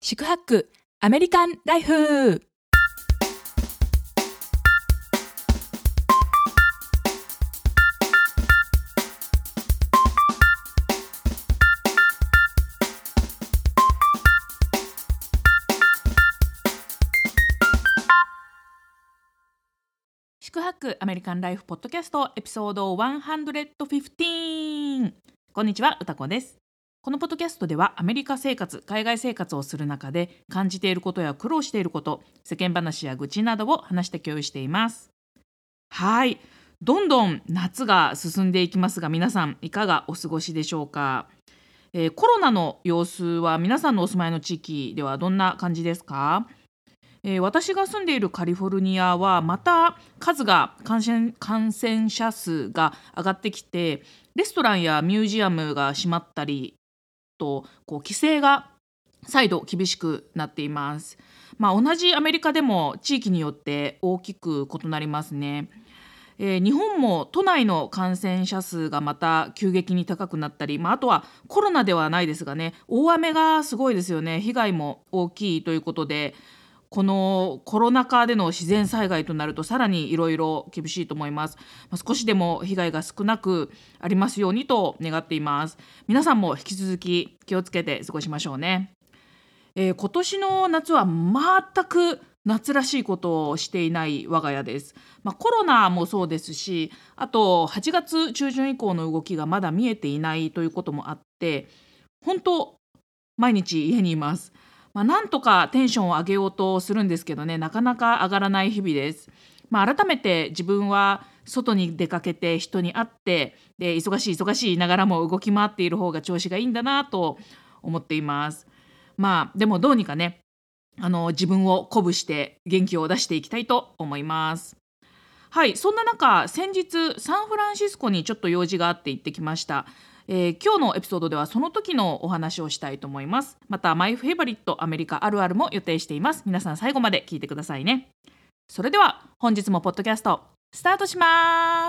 宿泊アメリカンライフ。宿泊アメリカンライフポッドキャストエピソード115。こんにちは、うたこです。このポッドキャストではアメリカ生活、海外生活をする中で感じていることや苦労していること、世間話や愚痴などを話して共有しています。はい、どんどん夏が進んでいきますが、皆さんいかがお過ごしでしょうか。コロナの様子は皆さんのお住まいの地域ではどんな感じですか。私が住んでいるカリフォルニアはまた数が感染者数が上がってきて、レストランやミュージアムが閉まったりと規制が再度厳しくなっています。同じアメリカでも地域によって大きく異なりますね。日本も都内の感染者数がまた急激に高くなったり、あとはコロナではないですがね、大雨がすごいですよね。被害も大きいということで、このコロナ禍での自然災害となるとさらにいろいろ厳しいと思います。少しでも被害が少なくありますようにと願っています。皆さんも引き続き気をつけて過ごしましょうね。今年の夏は全く夏らしいことをしていない我が家です。コロナもそうですし、あと8月中旬以降の動きがまだ見えていないということもあって、本当毎日家にいます。なんとかテンションを上げようとするんですけどね、なかなか上がらない日々です。改めて自分は外に出かけて人に会って、で忙しい言いながらも動き回っている方が調子がいいんだなと思っています。でもどうにかね、自分を鼓舞して元気を出していきたいと思います。はい、そんな中、先日サンフランシスコにちょっと用事があって行ってきました。今日のエピソードではその時のお話をしたいと思います。またマイフェイバリットアメリカあるあるも予定しています。皆さん最後まで聞いてくださいね。それでは本日もポッドキャストスタートします。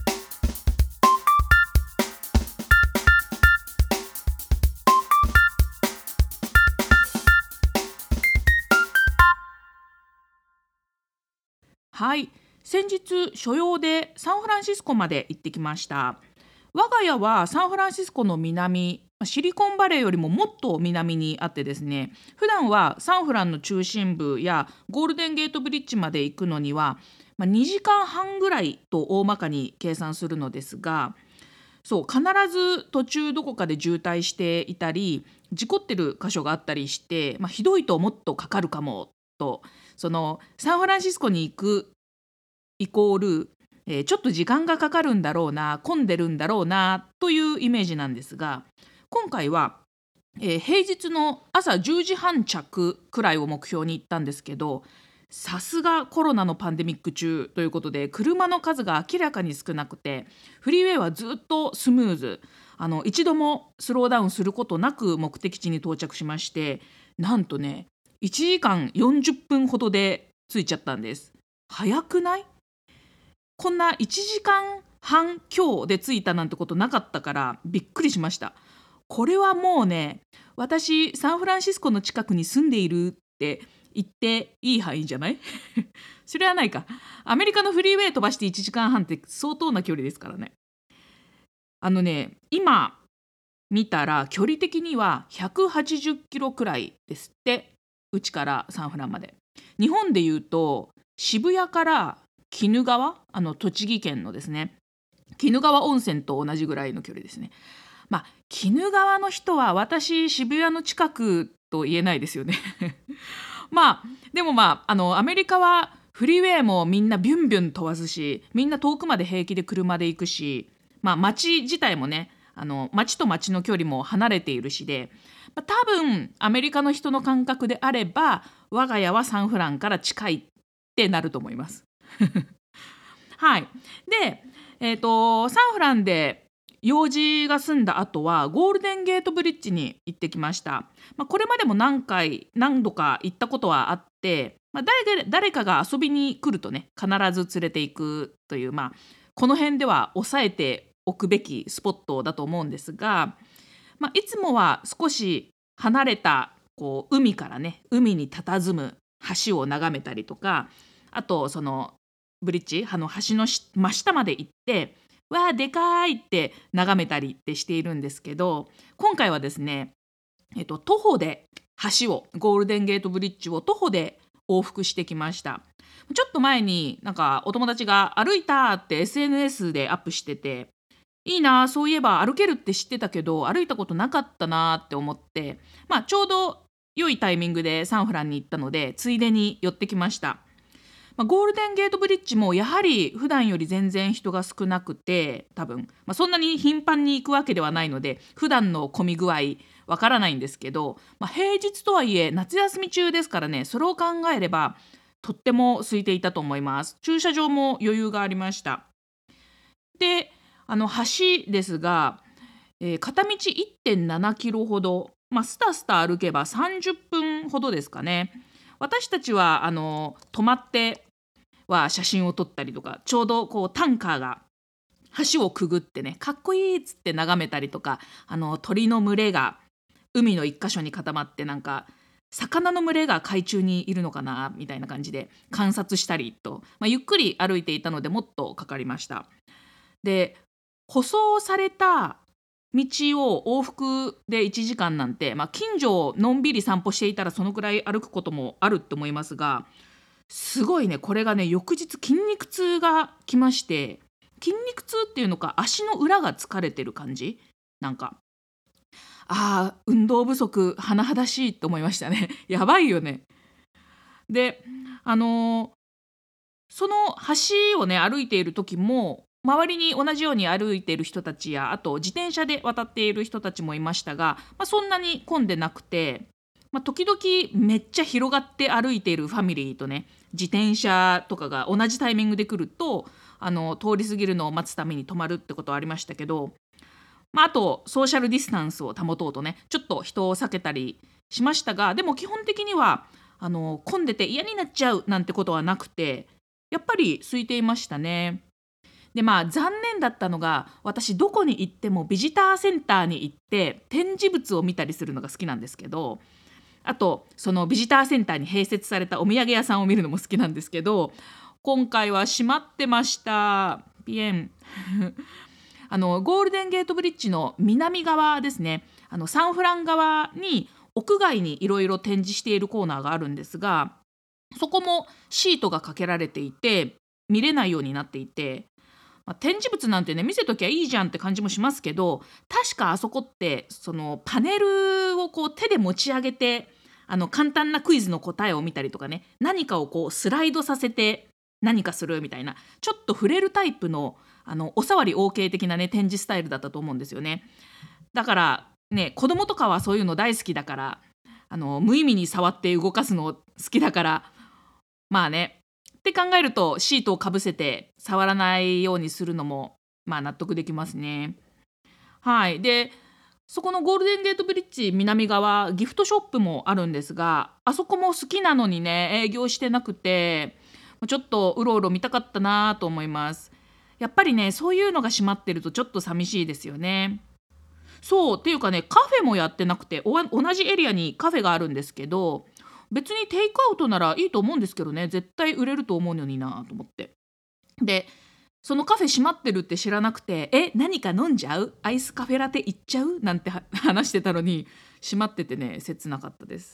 はい、先日所用でサンフランシスコまで行ってきました。我が家はサンフランシスコの南、シリコンバレーよりももっと南にあってですね、普段はサンフランの中心部やゴールデンゲートブリッジまで行くのには、2時間半ぐらいと大まかに計算するのですが、そう必ず途中どこかで渋滞していたり事故ってる箇所があったりして、ひどいともっとかかるかもと、そのサンフランシスコに行くイコール、ちょっと時間がかかるんだろうな、混んでるんだろうなというイメージなんですが、今回は、平日の朝10時半着くらいを目標に行ったんですけど、さすがコロナのパンデミック中ということで車の数が明らかに少なくて、フリーウェイはずっとスムーズ、一度もスローダウンすることなく目的地に到着しまして、なんとね1時間40分ほどで着いちゃったんです。早くない？こんな1時間半強で着いたなんてことなかったからびっくりしました。これはもうね、私サンフランシスコの近くに住んでいるって言っていい範囲じゃないそれはないか。アメリカのフリーウェイ飛ばして1時間半って相当な距離ですからね。今見たら距離的には180キロくらいですって。うちからサンフランまで。日本でいうと渋谷から鬼怒川、栃木県のですね、鬼怒川温泉と同じぐらいの距離ですね。鬼怒川の人は私渋谷の近くと言えないですよねでもアメリカはフリーウェイもみんなビュンビュン飛ばすし、みんな遠くまで平気で車で行くし、街自体もね、街と街の距離も離れているしで、多分アメリカの人の感覚であれば我が家はサンフランから近いってなると思いますはい。で、サンフランで用事が済んだ後はゴールデンゲートブリッジに行ってきました。これまでも何度か行ったことはあって、誰かが遊びに来るとね必ず連れて行くという、この辺では抑えておくべきスポットだと思うんですが、いつもは少し離れたこう海からね、海に佇む橋を眺めたりとか、あとそのブリッジ、橋の真下まで行って、わあでかいって眺めたりってしているんですけど、今回はですね、徒歩でゴールデンゲートブリッジを徒歩で往復してきました。ちょっと前になんかお友達が歩いたって SNS でアップしてて、いいな、そういえば歩けるって知ってたけど歩いたことなかったなって思って、ちょうど良いタイミングでサンフランに行ったのでついでに寄ってきました。ゴールデンゲートブリッジもやはり普段より全然人が少なくて、多分、そんなに頻繁に行くわけではないので普段の混み具合わからないんですけど、平日とはいえ夏休み中ですからね、それを考えればとっても空いていたと思います。駐車場も余裕がありました。で、橋ですが、片道 1.7 キロほど、スタスタ歩けば30分ほどですかね。私たちは止まっては写真を撮ったりとか、ちょうどこうタンカーが橋をくぐってね、かっこいいっつって眺めたりとか、鳥の群れが海の一箇所に固まって、なんか魚の群れが海中にいるのかなみたいな感じで観察したりと、ゆっくり歩いていたのでもっとかかりました。で、舗装された道を往復で1時間なんて、近所をのんびり散歩していたらそのくらい歩くこともあると思いますが、すごいね、これがね、翌日筋肉痛がきまして、筋肉痛っていうのか足の裏が疲れてる感じ、なんか運動不足甚だしいと思いましたね。やばいよね。で、その橋をね歩いている時も周りに同じように歩いている人たちや、あと自転車で渡っている人たちもいましたが、そんなに混んでなくて、時々めっちゃ広がって歩いているファミリーとね、自転車とかが同じタイミングで来ると通り過ぎるのを待つために止まるってことはありましたけど、あとソーシャルディスタンスを保とうとね、ちょっと人を避けたりしましたが、でも基本的には混んでて嫌になっちゃうなんてことはなくて、やっぱり空いていましたね。で、残念だったのが、私どこに行ってもビジターセンターに行って展示物を見たりするのが好きなんですけど、あとそのビジターセンターに併設されたお土産屋さんを見るのも好きなんですけど、今回は閉まってました。ピエンゴールデンゲートブリッジの南側ですね、サンフラン側に屋外にいろいろ展示しているコーナーがあるんですが、そこもシートがかけられていて見れないようになっていて、展示物なんてね見せときゃいいじゃんって感じもしますけど、確かあそこってそのパネルをこう手で持ち上げて簡単なクイズの答えを見たりとかね、何かをこうスライドさせて何かするみたいな、ちょっと触れるタイプのお触り OK 的なね展示スタイルだったと思うんですよね。だからね、子供とかはそういうの大好きだから、無意味に触って動かすの好きだから、って考えるとシートをかぶせて触らないようにするのも納得できますね。はい。で、そこのゴールデンゲートブリッジ南側ギフトショップもあるんですが、あそこも好きなのにね営業してなくて、ちょっとうろうろ見たかったなと思います。やっぱりね、そういうのが閉まってるとちょっと寂しいですよね。そうっていうかね、カフェもやってなくて、同じエリアにカフェがあるんですけど、別にテイクアウトならいいと思うんですけどね、絶対売れると思うのになと思って。で、そのカフェ閉まってるって知らなくて、何か飲んじゃう、アイスカフェラテ行っちゃうなんて話してたのに閉まっててね、切なかったです。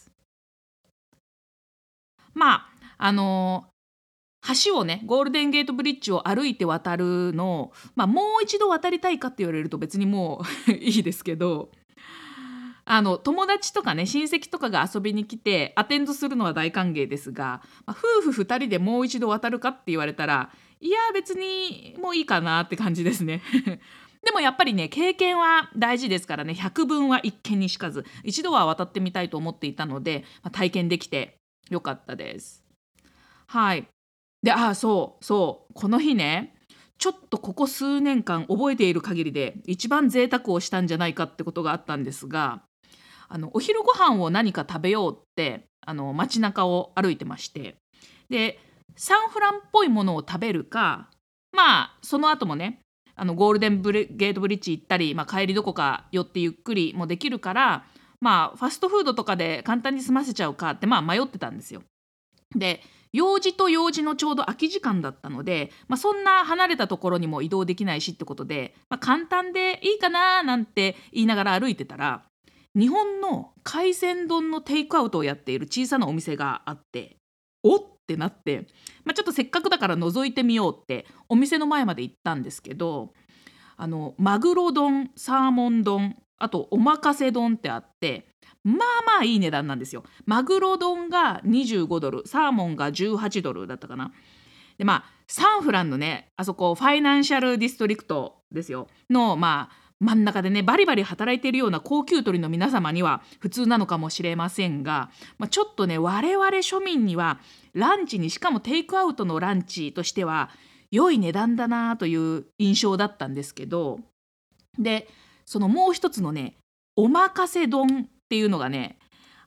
まああの橋をね、ゴールデンゲートブリッジを歩いて渡るのを、もう一度渡りたいかって言われると別にもういいですけど、友達とかね親戚とかが遊びに来てアテンドするのは大歓迎ですが、夫婦2人でもう一度渡るかって言われたら、いや別にもういいかなって感じですね。でもやっぱりね、経験は大事ですからね、百聞は一見にしかず、一度は渡ってみたいと思っていたので、体験できてよかったです。はい。で、そう、この日ね、ちょっとここ数年間覚えている限りで一番贅沢をしたんじゃないかってことがあったんですが、お昼ご飯を何か食べようって街中を歩いてまして、でサンフランっぽいものを食べるか、その後もねゴールデンゲートブリッジ行ったり、帰りどこか寄ってゆっくりもできるから、 ファストフードとかで簡単に済ませちゃうかって迷ってたんですよ。で、用事と用事のちょうど空き時間だったので、そんな離れたところにも移動できないしってことで、簡単でいいかななんて言いながら歩いてたら、日本の海鮮丼のテイクアウトをやっている小さなお店があって、おってなって、ちょっとせっかくだから覗いてみようってお店の前まで行ったんですけど、マグロ丼、サーモン丼、あとおまかせ丼ってあって、いい値段なんですよ。マグロ丼が$25、サーモンが$18だったかな。でサンフランのね、あそこファイナンシャルディストリクトですよの真ん中でね、バリバリ働いているような高級鳥の皆様には普通なのかもしれませんが、ちょっとね、我々庶民にはランチに、しかもテイクアウトのランチとしては良い値段だなという印象だったんですけど、でそのもう一つのね、おまかせ丼っていうのがね、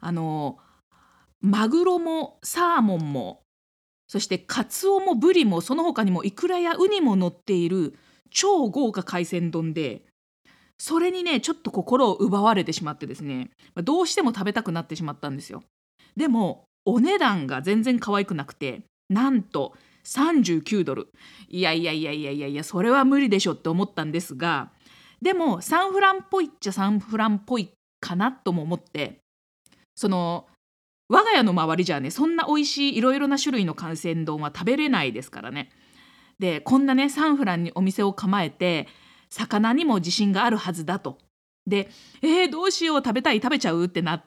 マグロもサーモンも、そしてカツオもブリも、その他にもイクラやウニも乗っている超豪華海鮮丼で、それにね、ちょっと心を奪われてしまってですね、どうしても食べたくなってしまったんですよ。でもお値段が全然可愛くなくて、なんと$39。いやいやいやいやいやいや、それは無理でしょって思ったんですが、でもサンフランっぽいっちゃサンフランっぽいかなとも思って、その我が家の周りじゃね、そんな美味しいいろいろな種類の海鮮丼は食べれないですからね。でこんなね、サンフランにお店を構えて魚にも自信があるはずだと。でどうしよう、食べたい、食べちゃうってなって、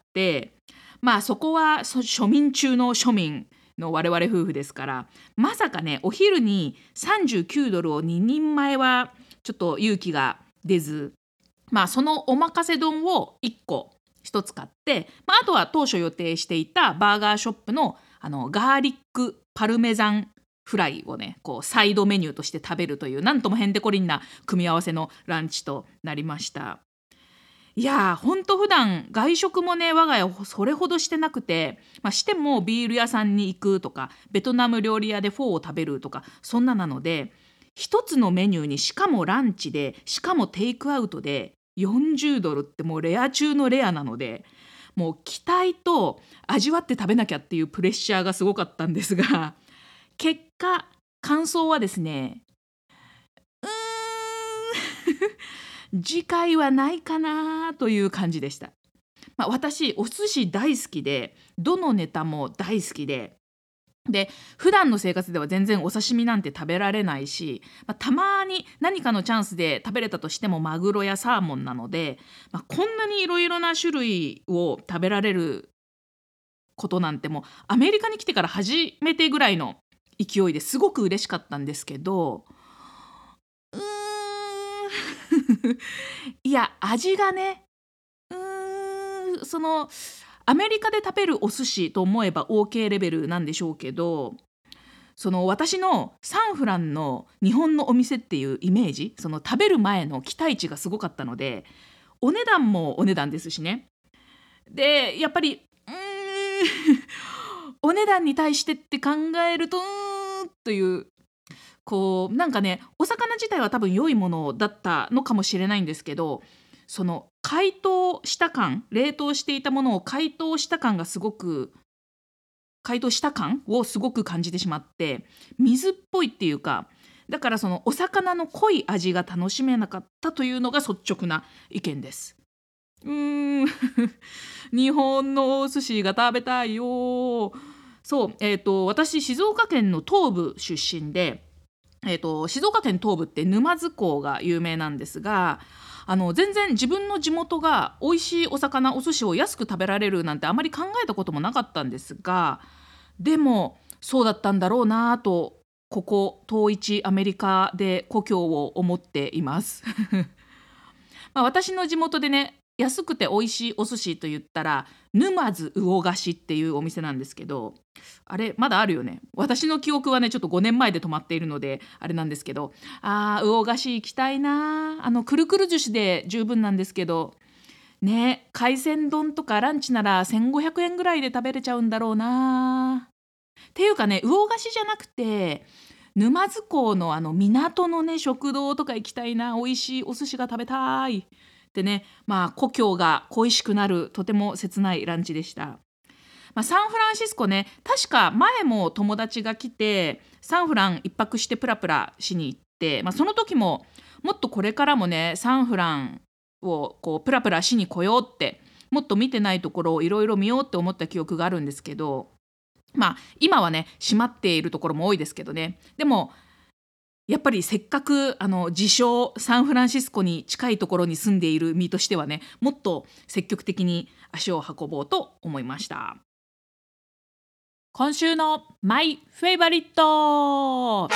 そこは庶民中の庶民の我々夫婦ですから、まさかね、お昼に$39を2人前はちょっと勇気が出ず、そのおまかせ丼を1個1つ買って、あとは当初予定していたバーガーショップのガーリックパルメザンフライをね、こうサイドメニューとして食べるという、なんともへんてこりんな組み合わせのランチとなりました。いやー、ほんと普段外食もね、我が家それほどしてなくて、してもビール屋さんに行くとか、ベトナム料理屋でフォーを食べるとか、そんななので、一つのメニューに、しかもランチで、しかもテイクアウトで$40ってもうレア中のレアなので、もう期待と味わって食べなきゃっていうプレッシャーがすごかったんですが、結果感想はですね、うーん次回はないかなという感じでした。私お寿司大好きで、どのネタも大好きで、普段の生活では全然お刺身なんて食べられないし、たまに何かのチャンスで食べれたとしてもマグロやサーモンなので、こんなにいろいろな種類を食べられることなんて、もうアメリカに来てから初めてぐらいの勢いですごく嬉しかったんですけど、うーんいや味がね、そのアメリカで食べるお寿司と思えば OK レベルなんでしょうけど、その私のサンフランの日本のお店っていうイメージ、その食べる前の期待値がすごかったので、お値段もお値段ですしね。でやっぱりお値段に対してって考えると、という、こうなんかね、お魚自体は多分良いものだったのかもしれないんですけど、その解凍した感、冷凍していたものを解凍した感がすごく、解凍した感をすごく感じてしまって、水っぽいっていうか、だからそのお魚の濃い味が楽しめなかったというのが率直な意見です。日本のお寿司が食べたいよ。そう、私静岡県の東部出身で、静岡県東部って沼津港が有名なんですが、全然自分の地元が美味しいお魚、お寿司を安く食べられるなんてあまり考えたこともなかったんですが、でもそうだったんだろうなと、ここ統一アメリカで故郷を思っています私の地元でね、安くて美味しいお寿司と言ったら沼津魚菓子っていうお店なんですけど、あれまだあるよね。私の記憶はね、ちょっと5年前で止まっているのであれなんですけど、魚菓子行きたいな。くるくる寿司で十分なんですけどね、海鮮丼とかランチなら1500円ぐらいで食べれちゃうんだろうな。っていうかね、魚菓子じゃなくて沼津港の港のね食堂とか行きたいな。美味しいお寿司が食べたいっでね、故郷が恋しくなるとても切ないランチでした。サンフランシスコね、確か前も友達が来てサンフラン一泊してプラプラしに行って、その時ももっとこれからもねサンフランをこうプラプラしに来ようって、もっと見てないところをいろいろ見ようって思った記憶があるんですけど、今はね閉まっているところも多いですけどね。でもやっぱりせっかく自称サンフランシスコに近いところに住んでいる身としてはね、もっと積極的に足を運ぼうと思いました。今週のマイフェイバリット。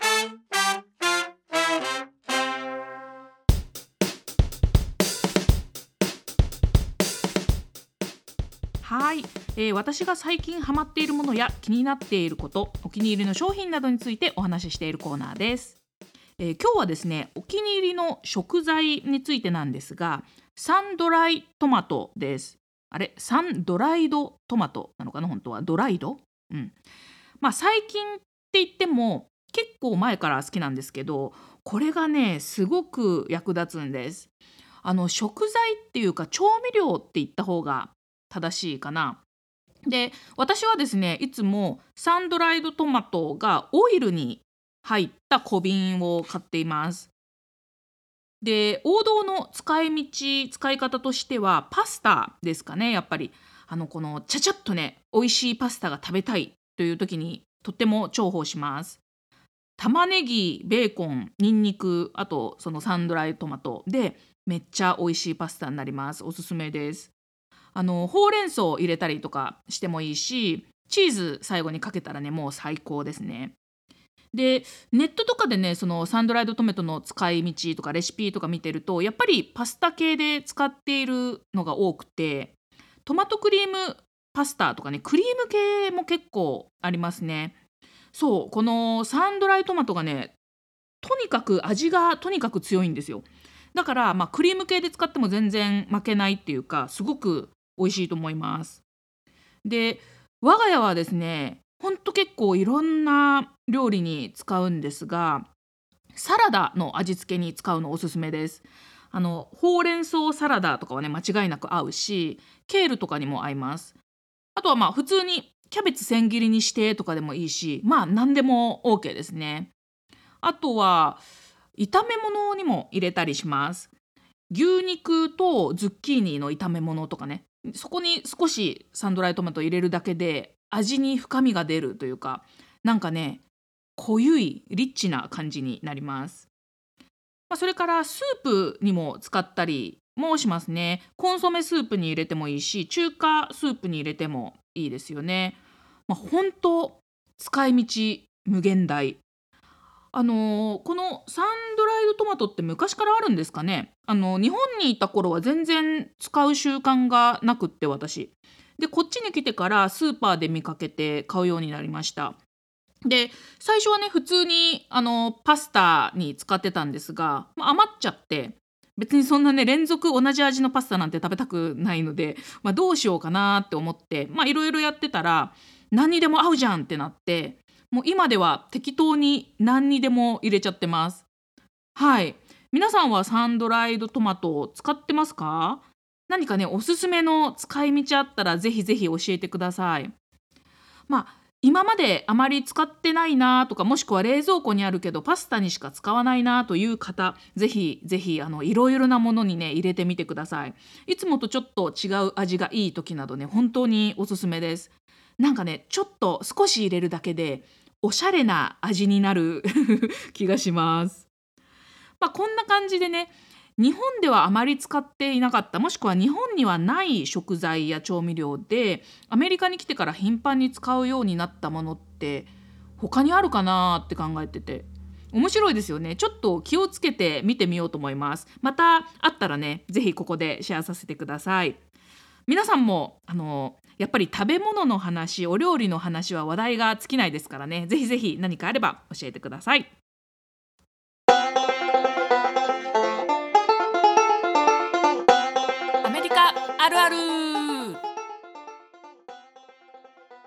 はい、私が最近ハマっているものや気になっていること、お気に入りの商品などについてお話ししているコーナーです。今日はですね、お気に入りの食材についてなんですが、サンドライトマトです。あれ、サンドライドトマトなのかな、本当はドライド。最近って言っても結構前から好きなんですけど、これがねすごく役立つんです。食材っていうか調味料って言った方が正しいかな。で、私はですね、いつもサンドライドトマトがオイルに入った小瓶を買っています。で、王道の使い方としてはパスタですかね。やっぱりこのちゃちゃっとね美味しいパスタが食べたいという時にとっても重宝します。玉ねぎ、ベーコン、ニンニク、あとそのサンドライトマトでめっちゃ美味しいパスタになります。おすすめです。ほうれん草を入れたりとかしてもいいし、チーズ最後にかけたらねもう最高ですね。で、ネットとかでねそのサンドライドトマトの使い道とかレシピとか見てると、やっぱりパスタ系で使っているのが多くて、トマトクリームパスタとかね、クリーム系も結構ありますね。そう、このサンドライトマトがね、とにかく味がとにかく強いんですよ。だから、クリーム系で使っても全然負けないっていうか、すごく美味しいと思います。で、我が家はですね、ほんと結構いろんな料理に使うんですが、サラダの味付けに使うのおすすめです。ほうれん草サラダとかはね間違いなく合うし、ケールとかにも合います。あとは普通にキャベツ千切りにしてとかでもいいし、何でも OK ですね。あとは炒め物にも入れたりします。牛肉とズッキーニの炒め物とかね、そこに少しサンドライトマトを入れるだけで味に深みが出るというか、なんかね濃ゆいリッチな感じになります。それからスープにも使ったりもしますね。コンソメスープに入れてもいいし、中華スープに入れてもいいですよね。本当使い道無限大。このサンドライドトマトって昔からあるんですかね。日本にいた頃は全然使う習慣がなくって、私でこっちに来てからスーパーで見かけて買うようになりました。で、最初はね普通にパスタに使ってたんですが、余っちゃって、別にそんなね連続同じ味のパスタなんて食べたくないので、どうしようかなって思っていろいろやってたら、何にでも合うじゃんってなって、もう今では適当に何にでも入れちゃってます。はい、皆さんはサンドライドトマトを使ってますか？何かねおすすめの使い道あったらぜひぜひ教えてください。今まであまり使ってないなとか、もしくは冷蔵庫にあるけどパスタにしか使わないなという方、ぜひぜひいろいろなものにね入れてみてください。いつもとちょっと違う味がいい時などね本当におすすめです。なんかねちょっと少し入れるだけでおしゃれな味になる気がします。こんな感じでね、日本ではあまり使っていなかった、もしくは日本にはない食材や調味料でアメリカに来てから頻繁に使うようになったものって他にあるかなって考えてて、面白いですよね。ちょっと気をつけて見てみようと思います。またあったらねぜひここでシェアさせてください。皆さんもやっぱり食べ物の話、お料理の話は話題が尽きないですからね、ぜひぜひ何かあれば教えてください。アメリカあるある。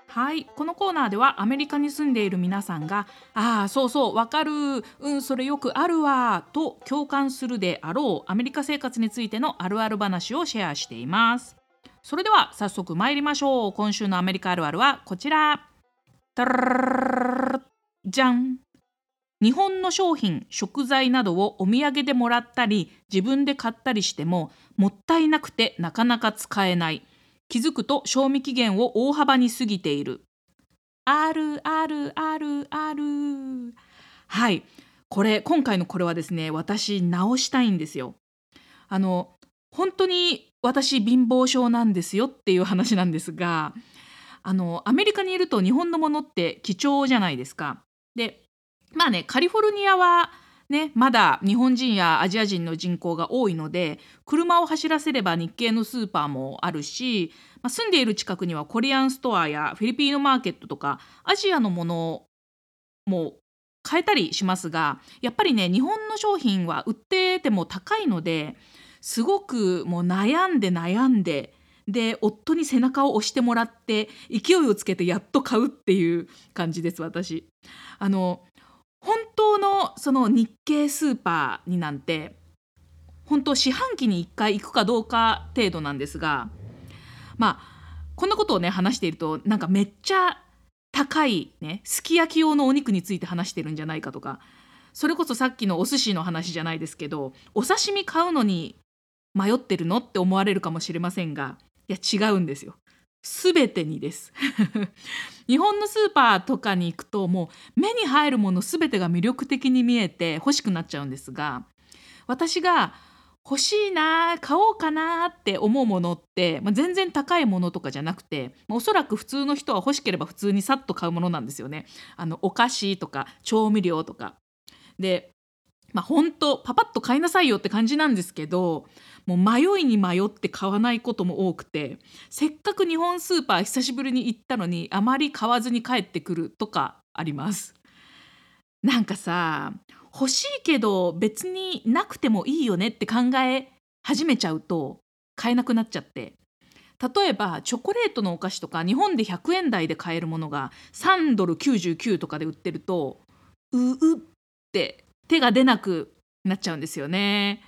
はい、このコーナーではアメリカに住んでいる皆さんが「ああそうそうわかる、うんそれよくあるわ」と共感するであろうアメリカ生活についてのあるある話をシェアしています。それでは早速参りましょう。今週のアメリカあるあるはこちら。タララララじゃん。日本の商品食材などをお土産でもらったり自分で買ったりしてももったいなくてなかなか使えない。気づくと賞味期限を大幅に過ぎている。あるあるあるある。はい。今回のこれはですね、私直したいんですよ。あの、本当に私貧乏症なんですよっていう話なんですが、アメリカにいると日本のものって貴重じゃないですか。で、まあね、カリフォルニアはね、まだ日本人やアジア人の人口が多いので、車を走らせれば日系のスーパーもあるし、住んでいる近くにはコリアンストアやフィリピンのマーケットとかアジアのものも買えたりしますが、やっぱりね、日本の商品は売ってても高いので、すごくもう悩んで、で、夫に背中を押してもらって、勢いをつけてやっと買うっていう感じです、私。あの、本当のその日系スーパーになんて、本当四半期に1回行くかどうか程度なんですが、こんなことをね、話していると、なんかめっちゃ高いね、すき焼き用のお肉について話してるんじゃないかとか、それこそさっきのお寿司の話じゃないですけど、お刺身買うのに迷ってるのって思われるかもしれませんが、いや違うんですよ。すべてにです。日本のスーパーとかに行くと、もう目に入るものすべてが魅力的に見えて欲しくなっちゃうんですが、私が欲しいな買おうかなって思うものって、全然高いものとかじゃなくて、おそらく普通の人は欲しければ普通にさっと買うものなんですよね。お菓子とか調味料とかで、ほんとパパッと買いなさいよって感じなんですけど、もう迷いに迷って買わないことも多くて、せっかく日本スーパー久しぶりに行ったのにあまり買わずに帰ってくるとかあります。なんかさ、欲しいけど別になくてもいいよねって考え始めちゃうと買えなくなっちゃって。例えばチョコレートのお菓子とか日本で100円台で買えるものが3ドル99とかで売ってると、って手が出なくなっちゃうんですよね。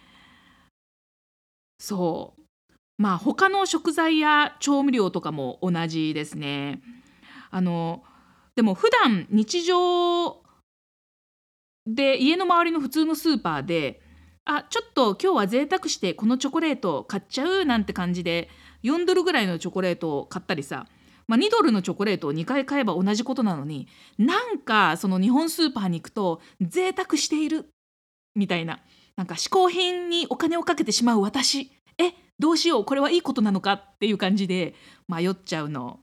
そう。他の食材や調味料とかも同じですね。あのでも普段日常で、家の周りの普通のスーパーで、あ、ちょっと今日は贅沢してこのチョコレート買っちゃうなんて感じで、4ドルぐらいのチョコレートを買ったりさ、2ドルのチョコレートを2回買えば同じことなのに、なんかその日本スーパーに行くと贅沢しているみたいな、なんか嗜好品にお金をかけてしまう私、どうしよう、これはいいことなのかっていう感じで迷っちゃうの。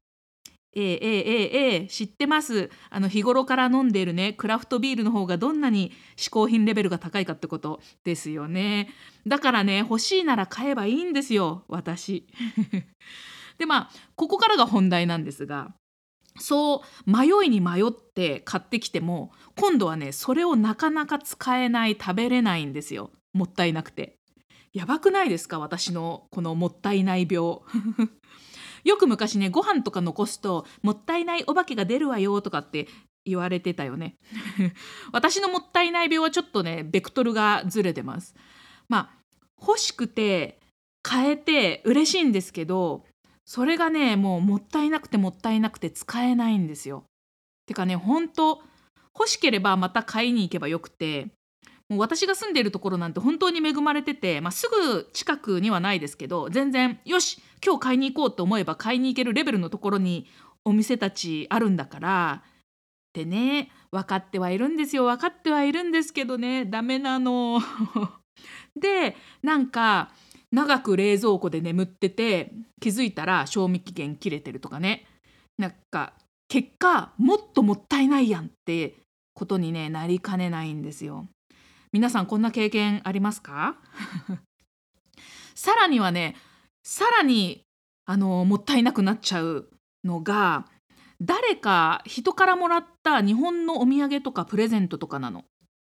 知ってます。日頃から飲んでいるね、クラフトビールの方がどんなに嗜好品レベルが高いかってことですよね。だからね、欲しいなら買えばいいんですよ、私。で、ここからが本題なんですが、そう迷いに迷って買ってきても、今度はね、それをなかなか使えない、食べれないんですよ。もったいなくて。やばくないですか、私のこのもったいない病。よく昔ね、ご飯とか残すともったいないお化けが出るわよとかって言われてたよね。私のもったいない病はちょっとね、ベクトルがずれてます。まあ欲しくて買えて嬉しいんですけど、それがね、もうもったいなくてもったいなくて使えないんですよ。てかね、ほんと欲しければまた買いに行けばよくて、もう私が住んでいるところなんて本当に恵まれてて、すぐ近くにはないですけど、全然よし今日買いに行こうと思えば買いに行けるレベルのところにお店たちあるんだから。ってね、分かってはいるんですよ。分かってはいるんですけどね、ダメなの。で、なんか長く冷蔵庫で眠ってて、気づいたら賞味期限切れてるとかね。なんか結果もっともったいないやんってことにね、なりかねないんですよ。皆さんこんな経験ありますか？さらにはね、さらにもったいなくなっちゃうのが、誰か人からもらった日本のお土産とかプレゼントとかなの。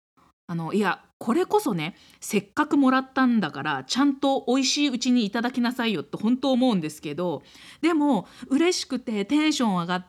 いやこれこそね、せっかくもらったんだからちゃんと美味しいうちにいただきなさいよって本当思うんですけど、でも嬉しくてテンション上がって、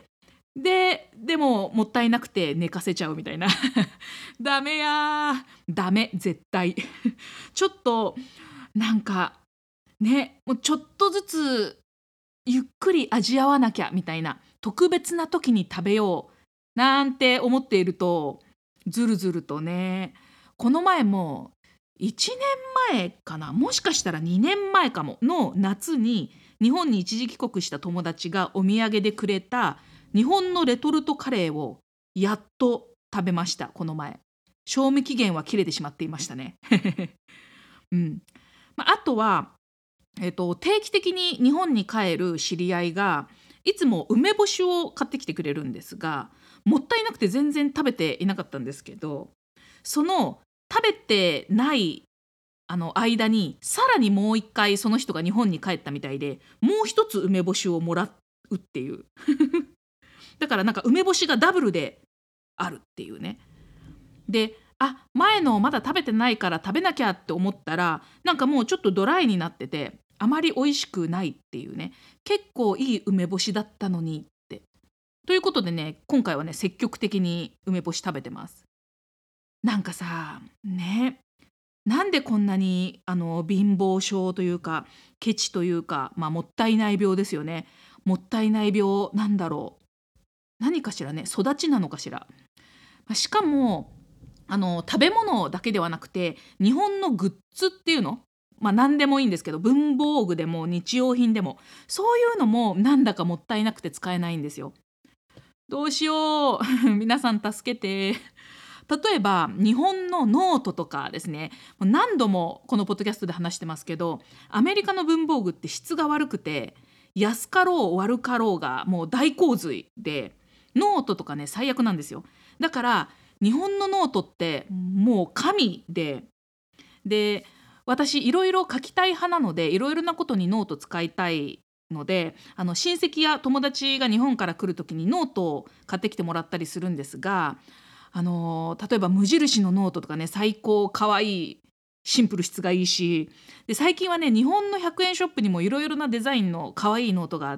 でももったいなくて寝かせちゃうみたいなダメやー、ダメ絶対ちょっとなんかね、もうちょっとずつゆっくり味わわなきゃみたいな、特別な時に食べようなんて思っていると、ずるずるとね、この前も1年前かな、もしかしたら2年前かもの夏に日本に一時帰国した友達がお土産でくれた日本のレトルトカレーをやっと食べました。この前賞味期限は切れてしまっていましたねうん。あとは定期的に日本に帰る知り合いがいつも梅干しを買ってきてくれるんですが、もったいなくて全然食べていなかったんですけど、その食べてない間にさらにもう一回その人が日本に帰ったみたいで、もう一つ梅干しをもらうっていうだからなんか梅干しがダブルであるっていうね。で、前のまだ食べてないから食べなきゃって思ったら、なんかもうちょっとドライになっててあまり美味しくないっていうね。結構いい梅干しだったのにって。ということでね、今回はね積極的に梅干し食べてます。なんかさね、なんでこんなに貧乏症というかケチというか、もったいない病ですよね。もったいない病なんだろう。何かしらね、育ちなのかしら。しかも食べ物だけではなくて日本のグッズっていうの、何でもいいんですけど、文房具でも日用品でもそういうのもなんだかもったいなくて使えないんですよ。どうしよう皆さん助けて。例えば日本のノートとかですね、もう何度もこのポッドキャストで話してますけど、アメリカの文房具って質が悪くて、安かろう悪かろうがもう大洪水で、ノートとかね最悪なんですよ。だから日本のノートってもう神で、私いろいろ書きたい派なのでいろいろなことにノート使いたいので、親戚や友達が日本から来る時にノートを買ってきてもらったりするんですが、例えば無印のノートとかね、最高かわいい、シンプル質がいいし、で最近はね日本の100円ショップにもいろいろなデザインのかわいいノートがあって、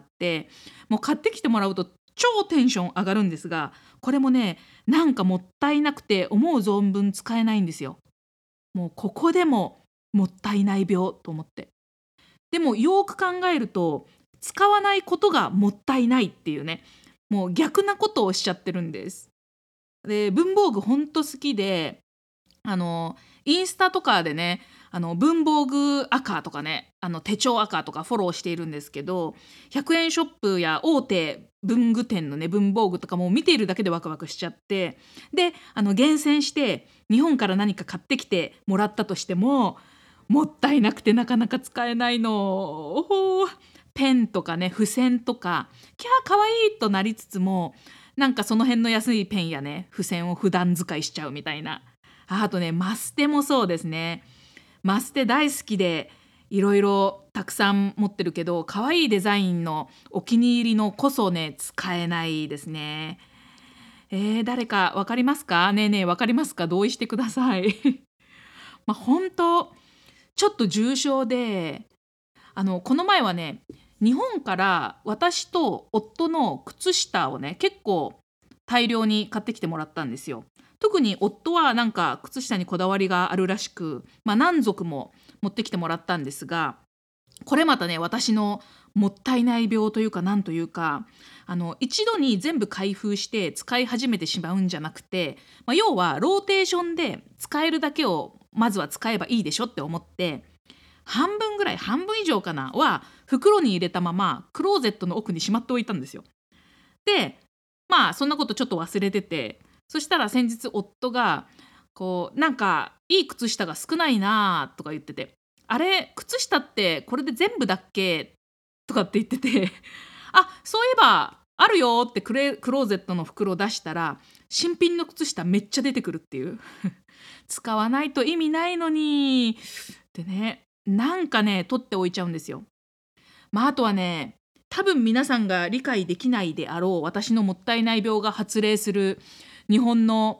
もう買ってきてもらうと超テンション上がるんですが、これもねなんかもったいなくて思う存分使えないんですよ。もうここでももったいない病と思って。でもよく考えると使わないことがもったいないっていうね、もう逆なことをしちゃってるんです。で文房具ほんと好きで、あのインスタとかでね、文房具赤とかね、手帳赤とかフォローしているんですけど、100円ショップや大手文具店のね文房具とかも見ているだけでワクワクしちゃって、で厳選して日本から何か買ってきてもらったとしてももったいなくてなかなか使えないの。おほー、ペンとかね付箋とかキャーかわいいとなりつつも、なんかその辺の安いペンやね付箋を普段使いしちゃうみたいな。あとねマステもそうですね。マステ大好きでいろいろたくさん持ってるけど、可愛いデザインのお気に入りのこそね使えないですね。誰かわかりますか？ねえねえわかりますか？同意してください本当ちょっと重症で、この前はね日本から私と夫の靴下をね結構大量に買ってきてもらったんですよ。特に夫はなんか靴下にこだわりがあるらしく、何足も持ってきてもらったんですが、これまたね私のもったいない病というかなんというか、一度に全部開封して使い始めてしまうんじゃなくて、要はローテーションで使えるだけをまずは使えばいいでしょって思って、半分ぐらい、半分以上かなは袋に入れたままクローゼットの奥にしまっておいたんですよ。でそんなことちょっと忘れてて、そしたら先日夫がこうなんかいい靴下が少ないなとか言ってて、あれ靴下ってこれで全部だっけとかって言っててそういえばあるよってクローゼットの袋出したら新品の靴下めっちゃ出てくるっていう使わないと意味ないのにってね、なんかね取っておいちゃうんですよ。あとはね、多分皆さんが理解できないであろう私のもったいない病が発令する日本の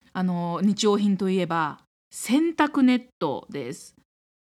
日用品といえば洗濯ネットです。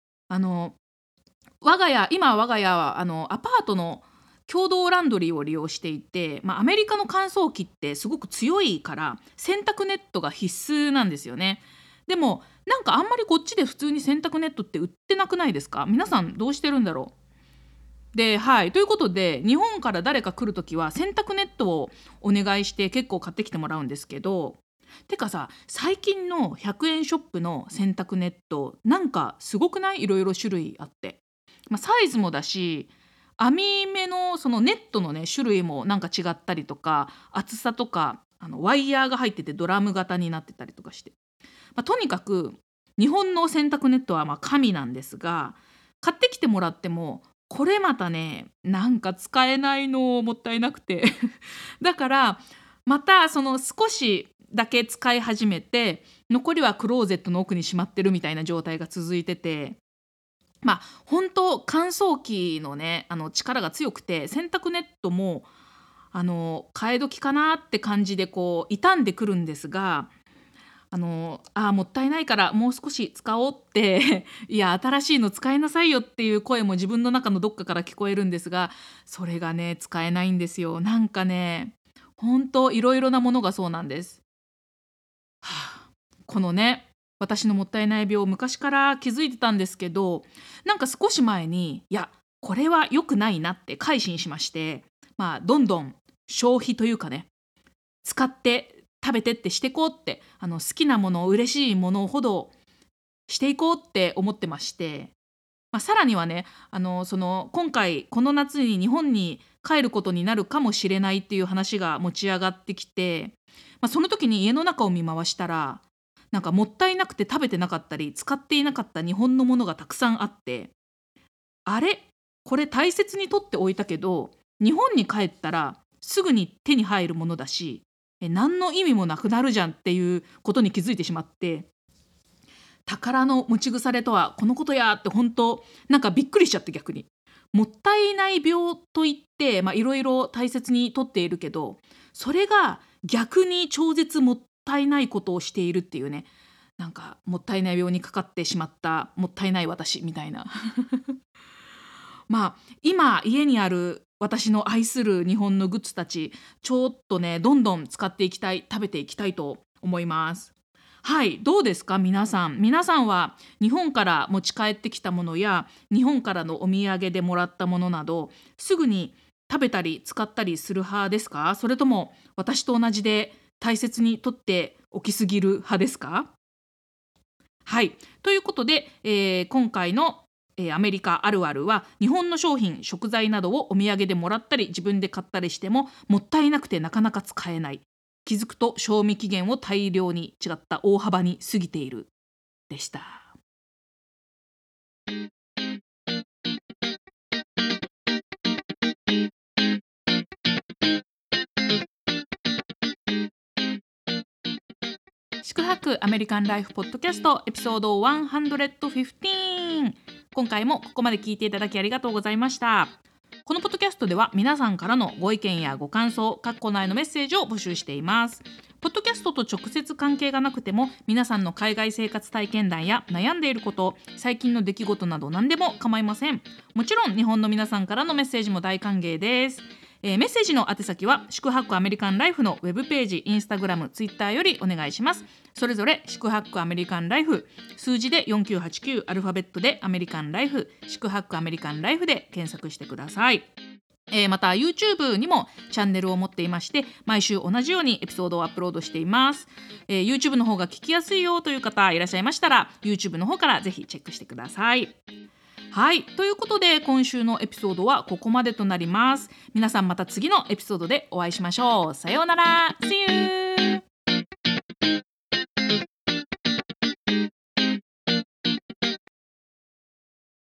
今我が家はアパートの共同ランドリーを利用していて、アメリカの乾燥機ってすごく強いから洗濯ネットが必須なんですよね。でもなんかあんまりこっちで普通に洗濯ネットって売ってなくないですか？皆さんどうしてるんだろう。で、はい、ということで日本から誰か来るときは洗濯ネットをお願いして結構買ってきてもらうんですけど、てかさ、最近の100円ショップの洗濯ネットなんかすごくない？いろいろ種類あって、サイズもだし、網目のそのネットのね種類もなんか違ったりとか、厚さとかワイヤーが入っててドラム型になってたりとかして、とにかく日本の洗濯ネットは神なんですが、買ってきてもらってもこれまたねなんか使えないのもったいなくてだからまたその少しだけ使い始めて、残りはクローゼットの奥にしまってるみたいな状態が続いてて、本当乾燥機のね力が強くて、洗濯ネットも替え時かなって感じでこう傷んでくるんですが、もったいないからもう少し使おうっていや新しいの使いなさいよっていう声も自分の中のどっかから聞こえるんですが、それがね使えないんですよ。なんかね本当いろいろなものがそうなんです。このね私のもったいない病、昔から気づいてたんですけど、なんか少し前にいやこれは良くないなって改心しまして、どんどん消費というかね、使って食べてってしていこうって、好きなもの、嬉しいものほどしていこうって思ってまして、さらにはね今回この夏に日本に帰ることになるかもしれないっていう話が持ち上がってきて、その時に家の中を見回したら、なんかもったいなくて食べてなかったり使っていなかった日本のものがたくさんあって、あれこれ大切に取っておいたけど日本に帰ったらすぐに手に入るものだし、何の意味もなくなるじゃんっていうことに気づいてしまって、宝の持ち腐れとはこのことやって本当なんかびっくりしちゃって、逆にもったいない病といっていろいろ大切に取っているけど、それが逆に超絶もったいないことをしているっていうね、なんかもったいない病にかかってしまったもったいない私みたいな今家にある私の愛する日本のグッズたち、ちょっとねどんどん使っていきたい、食べていきたいと思います。はい、どうですか皆さん。皆さんは日本から持ち帰ってきたものや日本からのお土産でもらったものなど、すぐに食べたり使ったりする派ですか？それとも私と同じで大切に取っておきすぎる派ですか？はい、ということで、今回のアメリカあるあるは、日本の商品食材などをお土産でもらったり自分で買ったりしてももったいなくてなかなか使えない、気づくと賞味期限を大量に違った大幅に過ぎているでした。宿泊アメリカンライフポッドキャストエピソード115。今回もここまで聞いていただきありがとうございました。このポッドキャストでは皆さんからのご意見やご感想、各コーナーへのメッセージを募集しています。ポッドキャストと直接関係がなくても、皆さんの海外生活体験談や悩んでいること、最近の出来事など何でも構いません。もちろん日本の皆さんからのメッセージも大歓迎です。メッセージの宛先は宿泊アメリカンライフのウェブページ、インスタグラム、ツイッターよりお願いします。それぞれ宿泊アメリカンライフ、数字で4989、アルファベットでアメリカンライフ、宿泊アメリカンライフで検索してください。また YouTube にもチャンネルを持っていまして、毎週同じようにエピソードをアップロードしています。YouTube の方が聞きやすいよという方いらっしゃいましたら、 YouTube の方からぜひチェックしてください。はい、ということで今週のエピソードはここまでとなります。皆さんまた次のエピソードでお会いしましょう。さようなら。See you!